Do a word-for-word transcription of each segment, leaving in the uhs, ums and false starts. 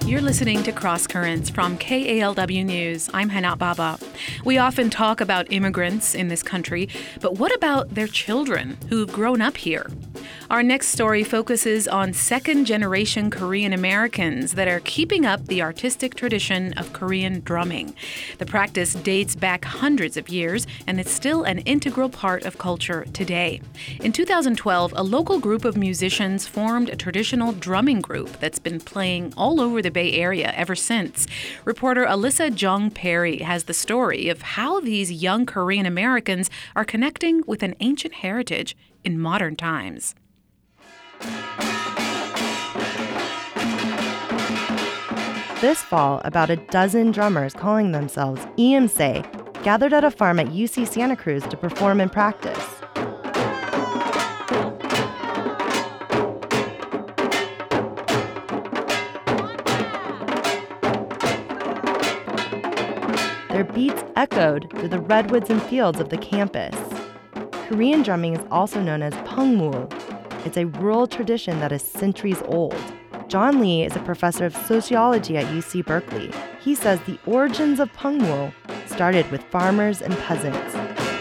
You're listening to Cross Currents from K A L W News. I'm Hana Baba. We often talk about immigrants in this country, but what about their children who've grown up here? Our next story focuses on second-generation Korean Americans that are keeping up the artistic tradition of Korean drumming. The practice dates back hundreds of years, and it's still an integral part of culture today. In two thousand twelve, a local group of musicians formed a traditional drumming group that's been playing all over the Bay Area ever since. Reporter Alyssa Jung Perry has the story of how these young Korean Americans are connecting with an ancient heritage in modern times. This fall, about a dozen drummers calling themselves E M S E gathered at a farm at U C Santa Cruz to perform and practice. Their beats echoed through the redwoods and fields of the campus. Korean drumming is also known as pungmul. It's a rural tradition that is centuries old. John Lee is a professor of sociology at U C Berkeley. He says the origins of pungmul started with farmers and peasants.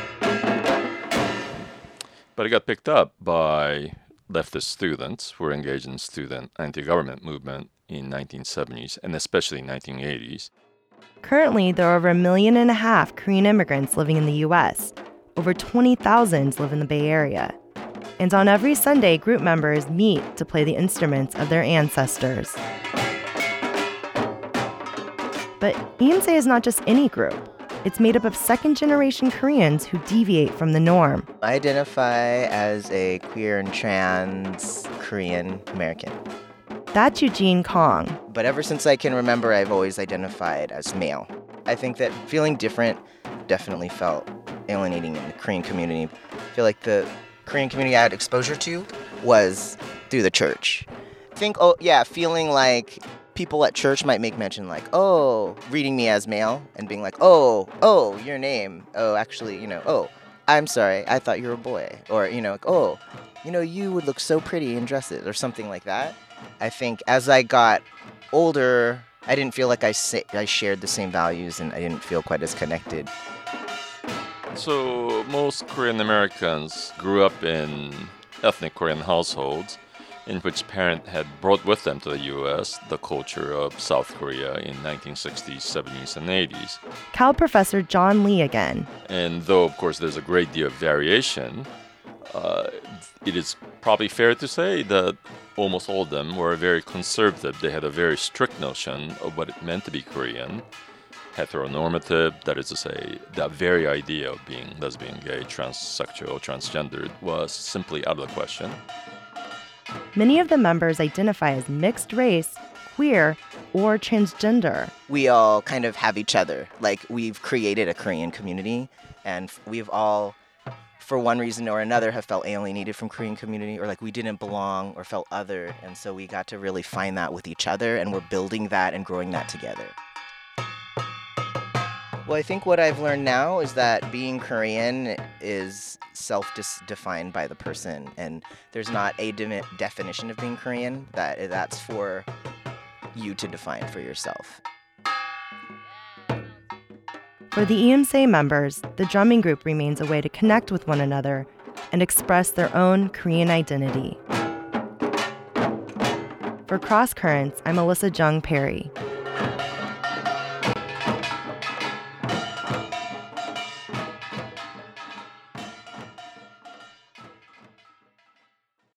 But it got picked up by leftist students who were engaged in student anti-government movement in nineteen seventies and especially nineteen eighties. Currently, there are over a million and a half Korean immigrants living in the U S. Over twenty thousand live in the Bay Area. And on every Sunday, group members meet to play the instruments of their ancestors. But E M S E is not just any group. It's made up of second-generation Koreans who deviate from the norm. I identify as a queer and trans Korean American. That's Eugene Kong. But ever since I can remember, I've always identified as male. I think that feeling different definitely felt alienating in the Korean community. I feel like the Korean community I had exposure to was through the church. I think, oh, yeah, feeling like people at church might make mention like, oh, reading me as male and being like, oh, oh, your name. Oh, actually, you know, oh, I'm sorry, I thought you were a boy. Or, you know, like, oh, you know, you would look so pretty in dresses or something like that. I think as I got older, I didn't feel like I, sa- I shared the same values and I didn't feel quite as connected. So most Korean Americans grew up in ethnic Korean households in which parents had brought with them to the U S the culture of South Korea in nineteen sixties, seventies, and eighties. Cal professor John Lee again. And though, of course, there's a great deal of variation, uh, it is probably fair to say that almost all of them were very conservative. They had a very strict notion of what it meant to be Korean. Heteronormative, that is to say, that very idea of being lesbian, gay, transsexual, transgendered was simply out of the question. Many of the members identify as mixed race, queer, or transgender. We all kind of have each other. Like, we've created a Korean community, and we've all, for one reason or another, have felt alienated from Korean community, or like we didn't belong or felt other, and so we got to really find that with each other, and we're building that and growing that together. Well, I think what I've learned now is that being Korean is self-defined by the person, and there's not a de- definition of being Korean. That that's for you to define for yourself. For the E M S E members, the drumming group remains a way to connect with one another and express their own Korean identity. For Cross Currents, I'm Alyssa Jung Perry.